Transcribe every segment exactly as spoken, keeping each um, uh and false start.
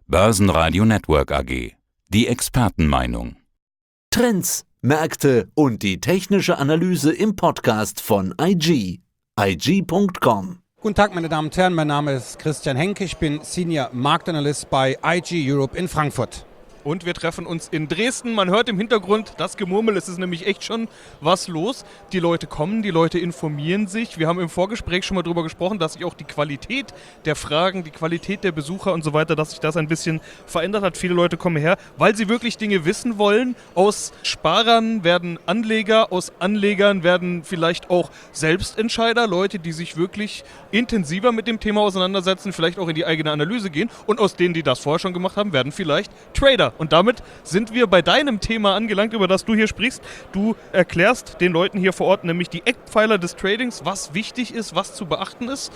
Börsenradio Network A G. Die Expertenmeinung. Trends, Märkte und die technische Analyse im Podcast von I G. I G Punkt com. Guten Tag, meine Damen und Herren, mein Name ist Christian Henke, ich bin Senior Marktanalyst bei I G Europe in Frankfurt. Und wir treffen uns in Dresden. Man hört im Hintergrund das Gemurmel, es ist nämlich echt schon was los. Die Leute kommen, die Leute informieren sich. Wir haben im Vorgespräch schon mal darüber gesprochen, dass sich auch die Qualität der Fragen, die Qualität der Besucher und so weiter, dass sich das ein bisschen verändert hat. Viele Leute kommen her, weil sie wirklich Dinge wissen wollen. Aus Sparern werden Anleger, aus Anlegern werden vielleicht auch Selbstentscheider, Leute, die sich wirklich intensiver mit dem Thema auseinandersetzen, vielleicht auch in die eigene Analyse gehen. Und aus denen, die das vorher schon gemacht haben, werden vielleicht Trader. Und damit sind wir bei deinem Thema angelangt, über das du hier sprichst. Du erklärst den Leuten hier vor Ort nämlich die Eckpfeiler des Tradings, was wichtig ist, was zu beachten ist.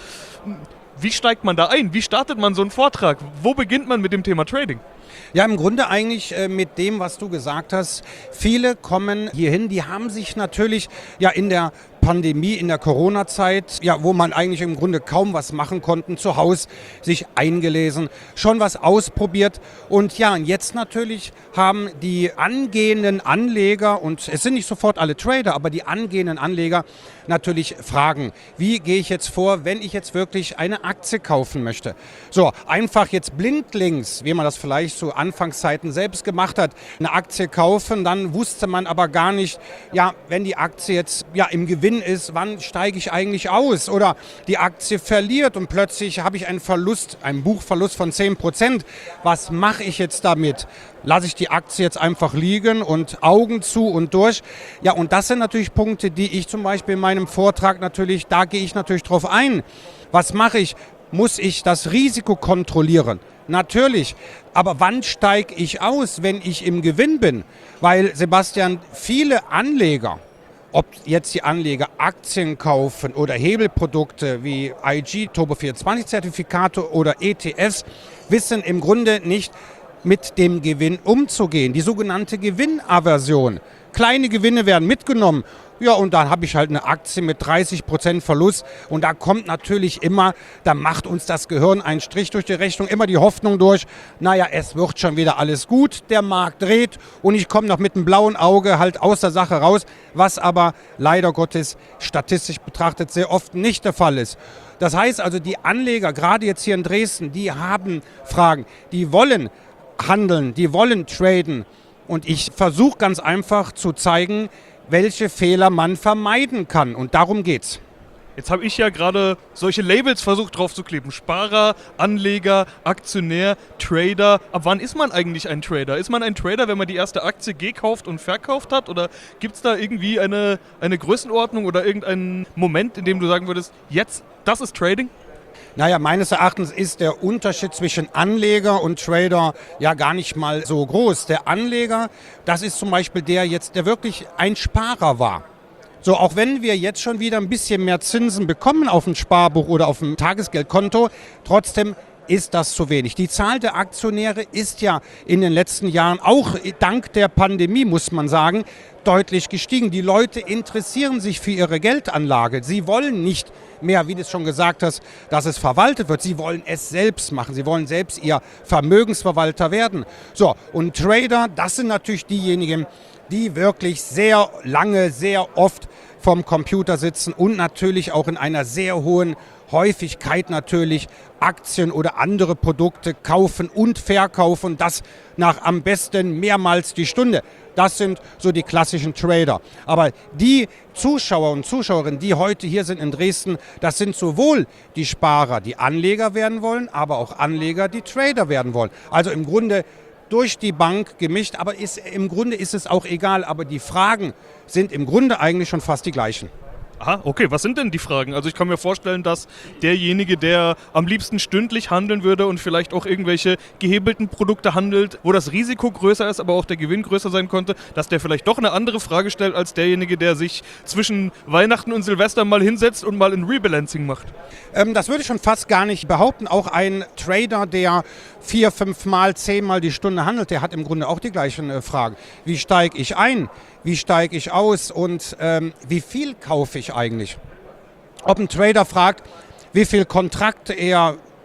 Wie steigt man da ein? Wie startet man so einen Vortrag? Wo beginnt man mit dem Thema Trading? Ja, im Grunde eigentlich äh, mit dem, was du gesagt hast. Viele kommen hierhin, die haben sich natürlich ja in der Pandemie, in der Corona-Zeit, ja, wo man eigentlich im Grunde kaum was machen konnte, zu Hause sich eingelesen, schon was ausprobiert. Und ja, und jetzt natürlich haben die angehenden Anleger, und es sind nicht sofort alle Trader, aber die angehenden Anleger natürlich Fragen. Wie gehe ich jetzt vor, wenn ich jetzt wirklich eine Aktie kaufen möchte? So, einfach jetzt blindlings, wie man das vielleicht zu Anfangszeiten selbst gemacht hat, eine Aktie kaufen, dann wusste man aber gar nicht, ja, wenn die Aktie jetzt ja im Gewinn ist, wann steige ich eigentlich aus? Oder die Aktie verliert und plötzlich habe ich einen Verlust, einen Buchverlust von zehn Prozent. Was mache ich jetzt damit? Lasse ich die Aktie jetzt einfach liegen und Augen zu und durch? Ja, und das sind natürlich Punkte, die ich zum Beispiel in meinem Vortrag natürlich, da gehe ich natürlich drauf ein. Was mache ich? Muss ich das Risiko kontrollieren? Natürlich, aber wann steige ich aus, wenn ich im Gewinn bin? Weil, Sebastian, viele Anleger, ob jetzt die Anleger Aktien kaufen oder Hebelprodukte wie I G, Turbo vierundzwanzig Zertifikate oder E T Fs, wissen im Grunde nicht, mit dem Gewinn umzugehen. Die sogenannte Gewinnaversion. Kleine Gewinne werden mitgenommen. Ja, und dann habe ich halt eine Aktie mit dreißig Prozent Verlust. Und da kommt natürlich immer, da macht uns das Gehirn einen Strich durch die Rechnung, immer die Hoffnung durch, naja, es wird schon wieder alles gut, der Markt dreht und ich komme noch mit einem blauen Auge halt aus der Sache raus, was aber leider Gottes statistisch betrachtet sehr oft nicht der Fall ist. Das heißt also, die Anleger, gerade jetzt hier in Dresden, die haben Fragen, die wollen handeln, die wollen traden. Und ich versuche ganz einfach zu zeigen, welche Fehler man vermeiden kann. Und darum geht's. Jetzt habe ich ja gerade solche Labels versucht drauf zu kleben. Sparer, Anleger, Aktionär, Trader. Ab wann ist man eigentlich ein Trader? Ist man ein Trader, wenn man die erste Aktie gekauft und verkauft hat? Oder gibt es da irgendwie eine, eine Größenordnung oder irgendeinen Moment, in dem du sagen würdest, jetzt, das ist Trading? Naja, meines Erachtens ist der Unterschied zwischen Anleger und Trader ja gar nicht mal so groß. Der Anleger, das ist zum Beispiel der jetzt, der wirklich ein Sparer war. So, auch wenn wir jetzt schon wieder ein bisschen mehr Zinsen bekommen auf dem Sparbuch oder auf dem Tagesgeldkonto, trotzdem ist das zu wenig. Die Zahl der Aktionäre ist ja in den letzten Jahren, auch dank der Pandemie, muss man sagen, deutlich gestiegen. Die Leute interessieren sich für ihre Geldanlage. Sie wollen nicht mehr, wie du es schon gesagt hast, dass es verwaltet wird. Sie wollen es selbst machen. Sie wollen selbst ihr Vermögensverwalter werden. So, und Trader, das sind natürlich diejenigen, die wirklich sehr lange, sehr oft vom Computer sitzen und natürlich auch in einer sehr hohen Häufigkeit natürlich Aktien oder andere Produkte kaufen und verkaufen, das nach am besten mehrmals die Stunde. Das sind so die klassischen Trader. Aber die Zuschauer und Zuschauerinnen, die heute hier sind in Dresden, das sind sowohl die Sparer, die Anleger werden wollen, aber auch Anleger, die Trader werden wollen. Also im Grunde durch die Bank gemischt, aber ist, im Grunde ist es auch egal. Aber die Fragen sind im Grunde eigentlich schon fast die gleichen. Aha, okay, was sind denn die Fragen? Also ich kann mir vorstellen, dass derjenige, der am liebsten stündlich handeln würde und vielleicht auch irgendwelche gehebelten Produkte handelt, wo das Risiko größer ist, aber auch der Gewinn größer sein konnte, dass der vielleicht doch eine andere Frage stellt als derjenige, der sich zwischen Weihnachten und Silvester mal hinsetzt und mal ein Rebalancing macht. Ähm, das würde ich schon fast gar nicht behaupten. Auch ein Trader, der vier, fünf Mal, zehn Mal die Stunde handelt, der hat im Grunde auch die gleichen äh, Fragen. Wie steige ich ein? Wie steige ich aus und ähm, wie viel kaufe ich eigentlich? Ob ein Trader fragt, wie viel Kontrakte er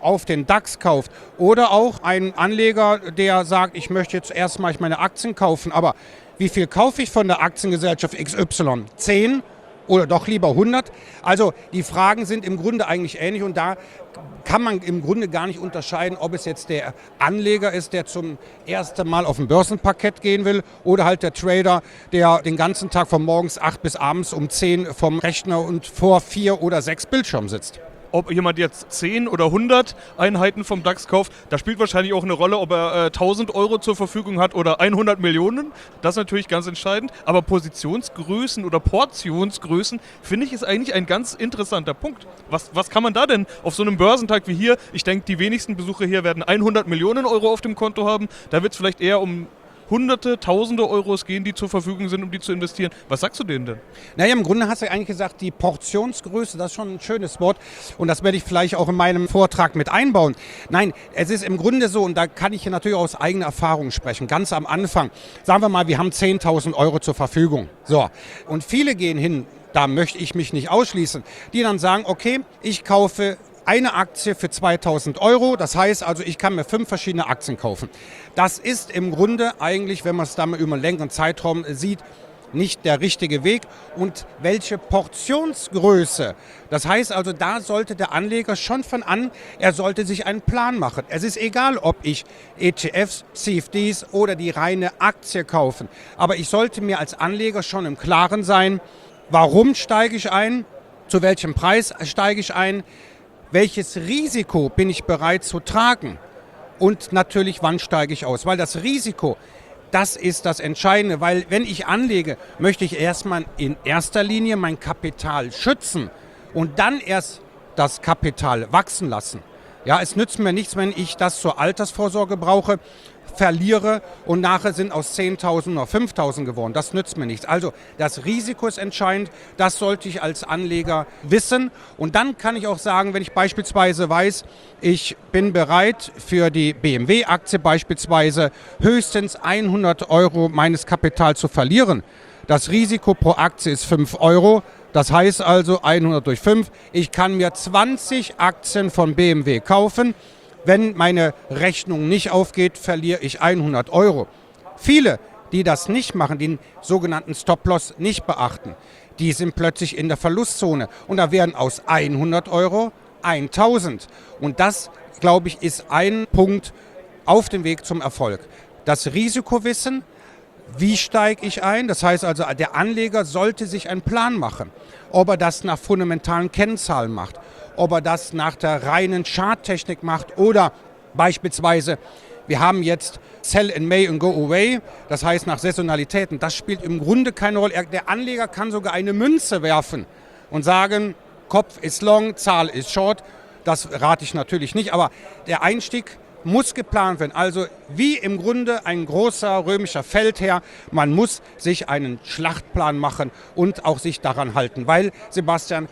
auf den DAX kauft oder auch ein Anleger, der sagt, ich möchte jetzt erstmal meine Aktien kaufen, aber wie viel kaufe ich von der Aktiengesellschaft X Y? zehn oder doch lieber hundert? Also die Fragen sind im Grunde eigentlich ähnlich und da kann man im Grunde gar nicht unterscheiden, ob es jetzt der Anleger ist, der zum ersten Mal auf ein Börsenparkett gehen will oder halt der Trader, der den ganzen Tag von morgens acht bis abends um zehn vom Rechner und vor vier oder sechs Bildschirmen sitzt. Ob jemand jetzt zehn oder hundert Einheiten vom DAX kauft, da spielt wahrscheinlich auch eine Rolle, ob er äh, tausend Euro zur Verfügung hat oder hundert Millionen. Das ist natürlich ganz entscheidend. Aber Positionsgrößen oder Portionsgrößen, finde ich, ist eigentlich ein ganz interessanter Punkt. Was, was kann man da denn auf so einem Börsentag wie hier, ich denke, die wenigsten Besucher hier werden hundert Millionen Euro auf dem Konto haben. Da wird es vielleicht eher um Hunderte, Tausende Euros gehen, die zur Verfügung sind, um die zu investieren. Was sagst du denen denn? Naja, im Grunde hast du eigentlich gesagt, die Portionsgröße, das ist schon ein schönes Wort und das werde ich vielleicht auch in meinem Vortrag mit einbauen. Nein, es ist im Grunde so und da kann ich natürlich aus eigener Erfahrung sprechen. Ganz am Anfang, sagen wir mal, wir haben zehntausend Euro zur Verfügung. So, und viele gehen hin, da möchte ich mich nicht ausschließen, die dann sagen, okay, ich kaufe eine Aktie für zweitausend Euro, das heißt also, ich kann mir fünf verschiedene Aktien kaufen. Das ist im Grunde eigentlich, wenn man es da mal über einen längeren Zeitraum sieht, nicht der richtige Weg. Und welche Portionsgröße, das heißt also, da sollte der Anleger schon von an, er sollte sich einen Plan machen. Es ist egal, ob ich E T Fs, C F Ds oder die reine Aktie kaufen, aber ich sollte mir als Anleger schon im Klaren sein, warum steige ich ein, zu welchem Preis steige ich ein, welches Risiko bin ich bereit zu tragen und natürlich, wann steige ich aus. Weil das Risiko, das ist das Entscheidende, weil wenn ich anlege, möchte ich erstmal in erster Linie mein Kapital schützen und dann erst das Kapital wachsen lassen. Ja, es nützt mir nichts, wenn ich das zur Altersvorsorge brauche, verliere und nachher sind aus zehntausend nur fünftausend geworden. Das nützt mir nichts. Also das Risiko ist entscheidend, das sollte ich als Anleger wissen. Und dann kann ich auch sagen, wenn ich beispielsweise weiß, ich bin bereit für die B M W-Aktie beispielsweise höchstens hundert Euro meines Kapitals zu verlieren. Das Risiko pro Aktie ist fünf Euro. Das heißt also hundert durch fünf. Ich kann mir zwanzig Aktien von B M W kaufen. Wenn meine Rechnung nicht aufgeht, verliere ich hundert Euro. Viele, die das nicht machen, den sogenannten Stop-Loss nicht beachten, die sind plötzlich in der Verlustzone. Und da werden aus hundert Euro tausend. Und das, glaube ich, ist ein Punkt auf dem Weg zum Erfolg. Das Risikowissen, wie steige ich ein? Das heißt also, der Anleger sollte sich einen Plan machen, ob er das nach fundamentalen Kennzahlen macht, ob er das nach der reinen Charttechnik macht oder beispielsweise, wir haben jetzt Sell in May and Go Away, das heißt nach Saisonalitäten. Das spielt im Grunde keine Rolle. Der Anleger kann sogar eine Münze werfen und sagen, Kopf ist long, Zahl ist short. Das rate ich natürlich nicht, aber der Einstieg muss geplant werden. Also wie im Grunde ein großer römischer Feldherr, man muss sich einen Schlachtplan machen und auch sich daran halten. Weil, Sebastian,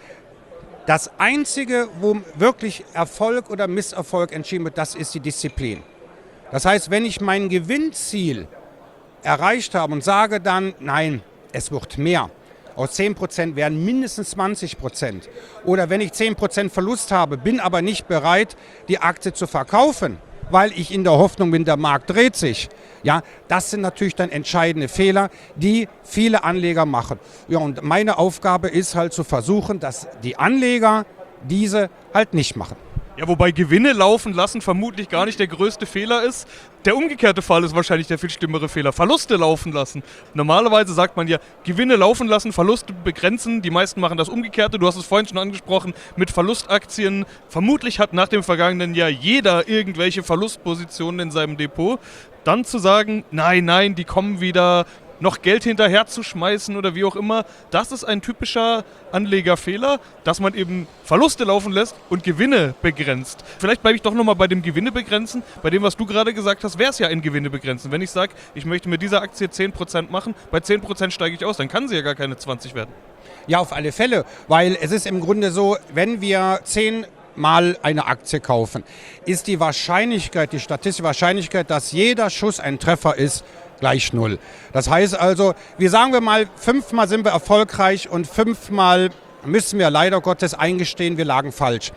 das Einzige, wo wirklich Erfolg oder Misserfolg entschieden wird, das ist die Disziplin. Das heißt, wenn ich mein Gewinnziel erreicht habe und sage dann, nein, es wird mehr. Aus zehn Prozent werden mindestens zwanzig Prozent. Oder wenn ich zehn Prozent Verlust habe, bin aber nicht bereit, die Aktie zu verkaufen, weil ich in der Hoffnung bin, der Markt dreht sich. Ja, das sind natürlich dann entscheidende Fehler, die viele Anleger machen. Ja, und meine Aufgabe ist halt zu versuchen, dass die Anleger diese halt nicht machen. Ja, wobei Gewinne laufen lassen vermutlich gar nicht der größte Fehler ist. Der umgekehrte Fall ist wahrscheinlich der viel schlimmere Fehler. Verluste laufen lassen. Normalerweise sagt man ja, Gewinne laufen lassen, Verluste begrenzen. Die meisten machen das Umgekehrte. Du hast es vorhin schon angesprochen mit Verlustaktien. Vermutlich hat nach dem vergangenen Jahr jeder irgendwelche Verlustpositionen in seinem Depot. Dann zu sagen, nein, nein, die kommen wieder, noch Geld hinterher zu schmeißen oder wie auch immer, das ist ein typischer Anlegerfehler, dass man eben Verluste laufen lässt und Gewinne begrenzt. Vielleicht bleibe ich doch nochmal bei dem Gewinne begrenzen. Bei dem, was du gerade gesagt hast, wäre es ja ein Gewinne begrenzen. Wenn ich sage, ich möchte mit dieser Aktie zehn Prozent machen, bei zehn Prozent steige ich aus, dann kann sie ja gar keine zwanzig werden. Ja, auf alle Fälle, weil es ist im Grunde so, wenn wir zehn Mal eine Aktie kaufen, ist die Wahrscheinlichkeit, die statistische Wahrscheinlichkeit, dass jeder Schuss ein Treffer ist, gleich null. Das heißt also, wir sagen wir mal, fünfmal sind wir erfolgreich und fünfmal müssen wir leider Gottes eingestehen, wir lagen falsch.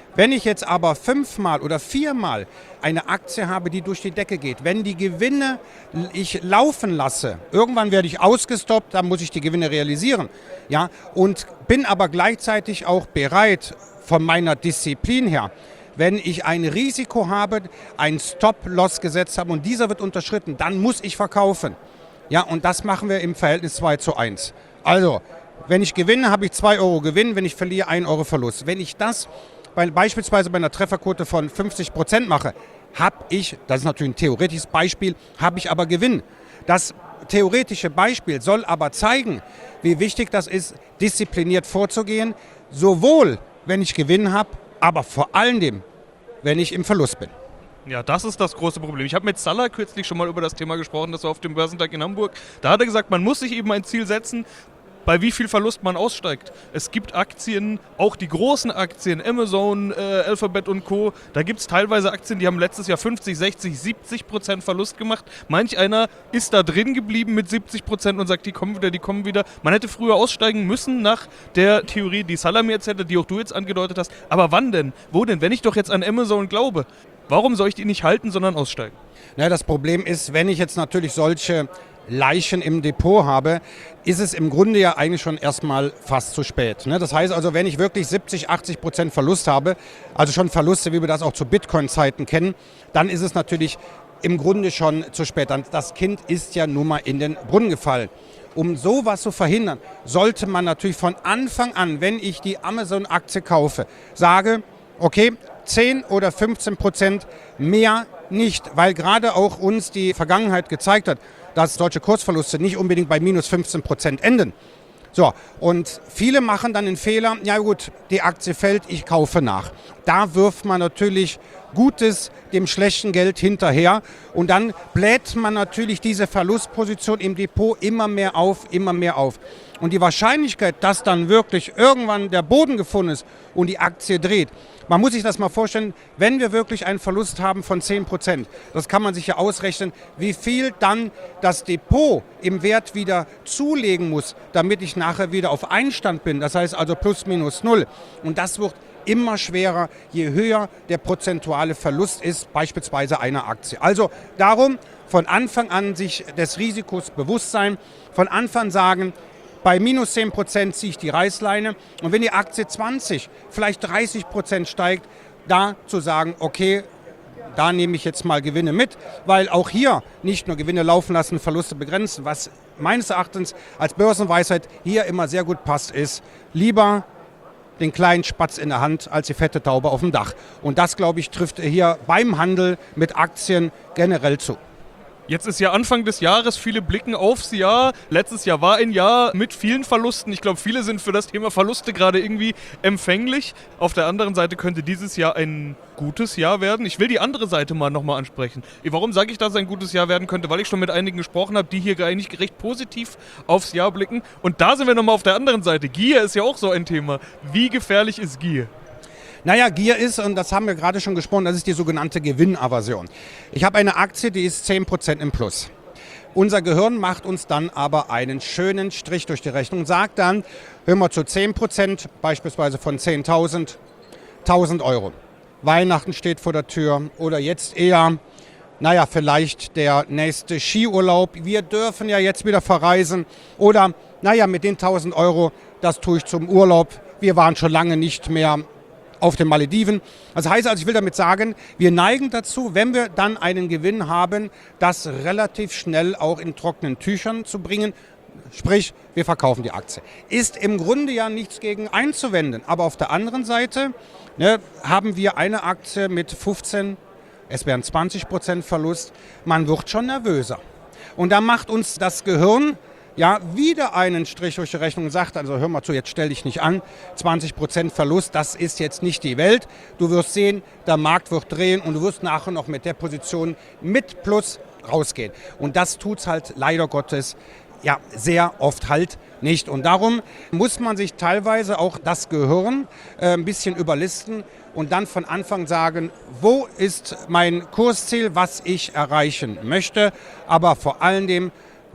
Wenn ich jetzt aber fünfmal oder viermal eine Aktie habe, die durch die Decke geht, wenn die Gewinne ich laufen lasse, irgendwann werde ich ausgestoppt, dann muss ich die Gewinne realisieren. Ja, und bin aber gleichzeitig auch bereit von meiner Disziplin her, wenn ich ein Risiko habe, einen Stop-Loss gesetzt habe und dieser wird unterschritten, dann muss ich verkaufen. Ja, und das machen wir im Verhältnis zwei zu eins. Also, wenn ich gewinne, habe ich zwei Euro Gewinn, wenn ich verliere, ein Euro Verlust. Wenn ich das bei, beispielsweise bei einer Trefferquote von fünfzig Prozent mache, habe ich, das ist natürlich ein theoretisches Beispiel, habe ich aber Gewinn. Das theoretische Beispiel soll aber zeigen, wie wichtig das ist, diszipliniert vorzugehen, sowohl wenn ich Gewinn habe, aber vor allem, wenn ich im Verlust bin. Ja, das ist das große Problem. Ich habe mit Salah kürzlich schon mal über das Thema gesprochen, das war auf dem Börsentag in Hamburg. Da hat er gesagt, man muss sich eben ein Ziel setzen, bei wie viel Verlust man aussteigt. Es gibt Aktien, auch die großen Aktien, Amazon, äh, Alphabet und Co. Da gibt es teilweise Aktien, die haben letztes Jahr fünfzig, sechzig, siebzig Prozent Verlust gemacht. Manch einer ist da drin geblieben mit siebzig Prozent und sagt, die kommen wieder, die kommen wieder. Man hätte früher aussteigen müssen nach der Theorie, die Salah mir erzählt hat, die auch du jetzt angedeutet hast. Aber wann denn? Wo denn? Wenn ich doch jetzt an Amazon glaube, warum soll ich die nicht halten, sondern aussteigen? Na, das Problem ist, wenn ich jetzt natürlich solche Leichen im Depot habe, ist es im Grunde ja eigentlich schon erstmal fast zu spät. Ne? Das heißt also, wenn ich wirklich siebzig, achtzig Prozent Verlust habe, also schon Verluste, wie wir das auch zu Bitcoin-Zeiten kennen, dann ist es natürlich im Grunde schon zu spät. Das Kind ist ja nun mal in den Brunnen gefallen. Um sowas zu verhindern, sollte man natürlich von Anfang an, wenn ich die Amazon-Aktie kaufe, sage, okay, zehn oder fünfzehn Prozent mehr nicht, weil gerade auch uns die Vergangenheit gezeigt hat, dass solche Kursverluste nicht unbedingt bei minus fünfzehn Prozent enden. So, und viele machen dann den Fehler, ja gut, die Aktie fällt, ich kaufe nach. Da wirft man natürlich Gutes dem schlechten Geld hinterher und dann bläht man natürlich diese Verlustposition im Depot immer mehr auf, immer mehr auf. Und die Wahrscheinlichkeit, dass dann wirklich irgendwann der Boden gefunden ist und die Aktie dreht, man muss sich das mal vorstellen, wenn wir wirklich einen Verlust haben von zehn Prozent, das kann man sich ja ausrechnen, wie viel dann das Depot im Wert wieder zulegen muss, damit ich nachher wieder auf Einstand bin. Das heißt also plus minus null. Und das wird immer schwerer, je höher der prozentuale Verlust ist, beispielsweise einer Aktie. Also darum von Anfang an sich des Risikos bewusst sein, von Anfang sagen, bei minus zehn Prozent ziehe ich die Reißleine und wenn die Aktie zwanzig, vielleicht dreißig Prozent steigt, da zu sagen, okay, da nehme ich jetzt mal Gewinne mit, weil auch hier nicht nur Gewinne laufen lassen, Verluste begrenzen, was meines Erachtens als Börsenweisheit hier immer sehr gut passt, ist lieber den kleinen Spatz in der Hand als die fette Taube auf dem Dach. Und das, glaube ich, trifft hier beim Handel mit Aktien generell zu. Jetzt ist ja Anfang des Jahres, viele blicken aufs Jahr. Letztes Jahr war ein Jahr mit vielen Verlusten. Ich glaube, viele sind für das Thema Verluste gerade irgendwie empfänglich. Auf der anderen Seite könnte dieses Jahr ein gutes Jahr werden. Ich will die andere Seite mal nochmal ansprechen. Warum sage ich, dass es ein gutes Jahr werden könnte? Weil ich schon mit einigen gesprochen habe, die hier eigentlich recht positiv aufs Jahr blicken. Und da sind wir nochmal auf der anderen Seite. Gier ist ja auch so ein Thema. Wie gefährlich ist Gier? Naja, Gier ist, und das haben wir gerade schon gesprochen, das ist die sogenannte Gewinnaversion. Ich habe eine Aktie, die ist zehn Prozent im Plus. Unser Gehirn macht uns dann aber einen schönen Strich durch die Rechnung und sagt dann, hör mal zu zehn Prozent, beispielsweise von zehntausend, tausend Euro. Weihnachten steht vor der Tür oder jetzt eher, naja, vielleicht der nächste Skiurlaub. Wir dürfen ja jetzt wieder verreisen oder, naja, mit den tausend Euro, das tue ich zum Urlaub. Wir waren schon lange nicht mehr auf den Malediven. Das heißt also, ich will damit sagen, wir neigen dazu, wenn wir dann einen Gewinn haben, das relativ schnell auch in trockenen Tüchern zu bringen. Sprich, wir verkaufen die Aktie. Ist im Grunde ja nichts gegen einzuwenden. Aber auf der anderen Seite ne, haben wir eine Aktie mit fünfzehn, es wären zwanzig Prozent Verlust. Man wird schon nervöser. Und da macht uns das Gehirn ja, wieder einen Strich durch die Rechnung und sagt, also hör mal zu, jetzt stell dich nicht an, zwanzig Prozent Verlust, das ist jetzt nicht die Welt. Du wirst sehen, der Markt wird drehen und du wirst nachher noch mit der Position mit Plus rausgehen. Und das tut's halt leider Gottes ja sehr oft halt nicht. Und darum muss man sich teilweise auch das Gehirn äh, ein bisschen überlisten und dann von Anfang sagen, wo ist mein Kursziel, was ich erreichen möchte, aber vor allem dem,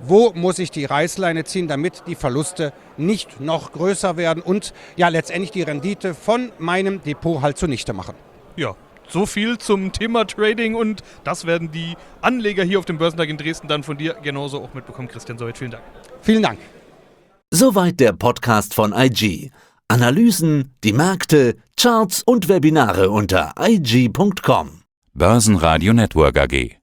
wo muss ich die Reißleine ziehen, damit die Verluste nicht noch größer werden und ja letztendlich die Rendite von meinem Depot halt zunichte machen. Ja, so viel zum Thema Trading und das werden die Anleger hier auf dem Börsentag in Dresden dann von dir genauso auch mitbekommen. Christian, soweit vielen Dank. Vielen Dank. Soweit der Podcast von I G. Analysen, die Märkte, Charts und Webinare unter i g punkt com. Börsenradio Network A G.